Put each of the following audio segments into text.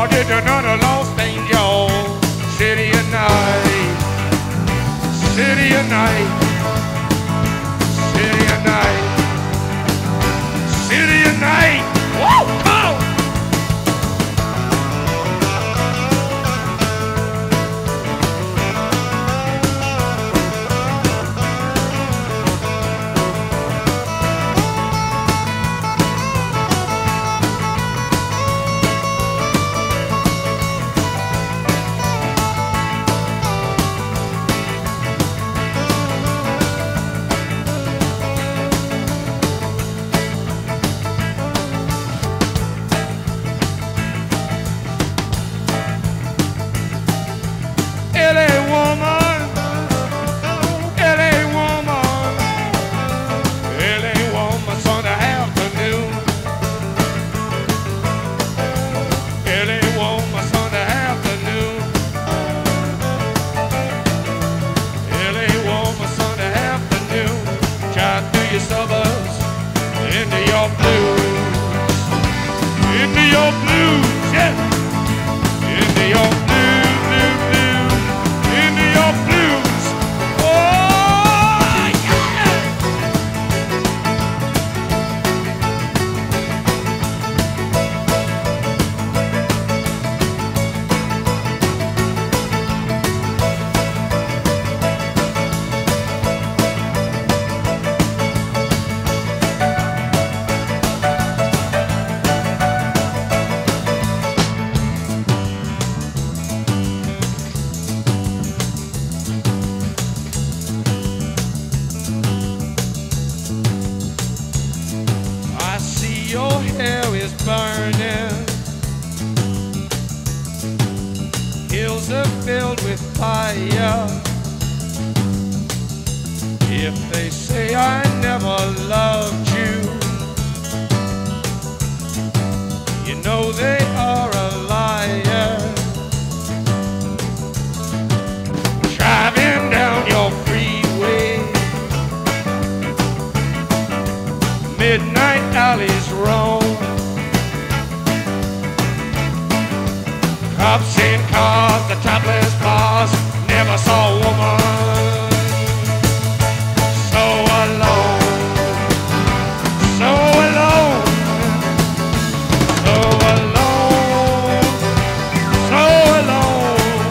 just another lost angel. City of night, city of night, city of night, city of night. Woo! Come on! LA woman, LA woman, LA woman, Sunday afternoon. LA woman, Sunday afternoon. LA woman, Sunday afternoon. Drive through your suburbs into your blues, into your blues, yeah, into your blues. Your hair is burning, hills are filled with fire. If they say I never loved you, you know they are a liar. Driving down your freeway, midnight alleys roam, cops in cars, the topless bars, never saw a woman so alone, so alone, so alone, so alone.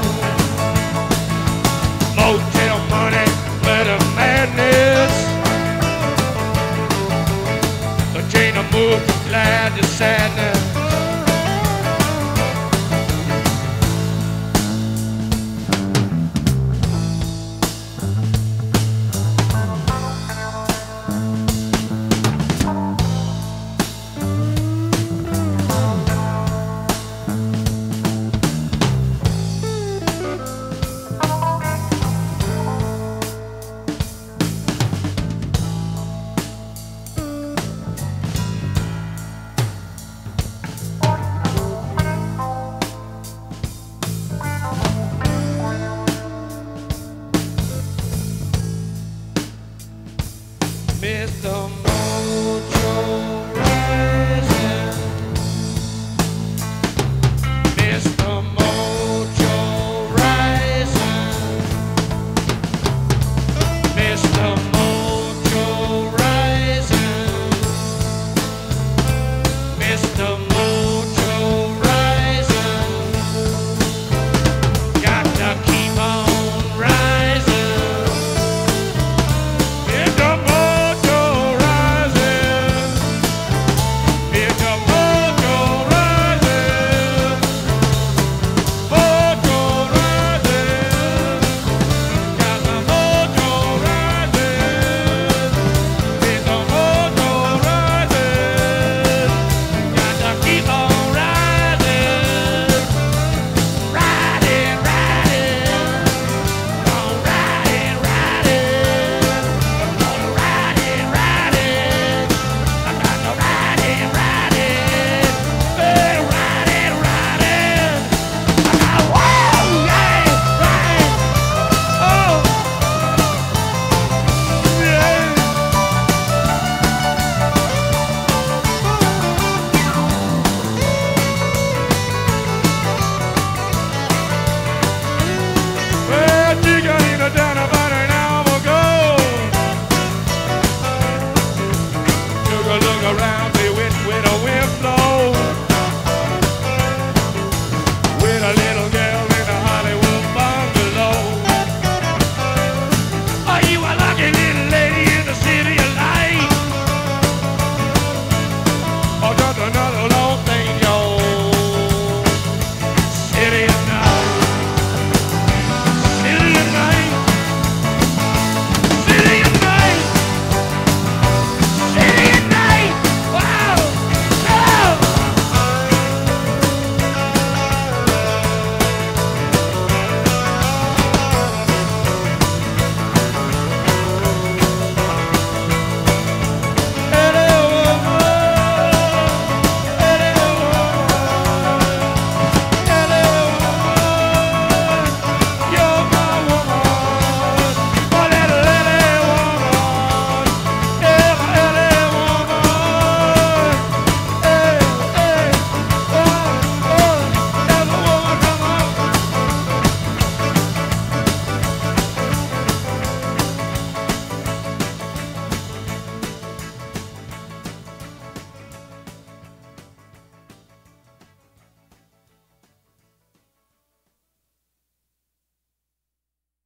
Motel money, glitter madness. Chain of moved from glad to sadness.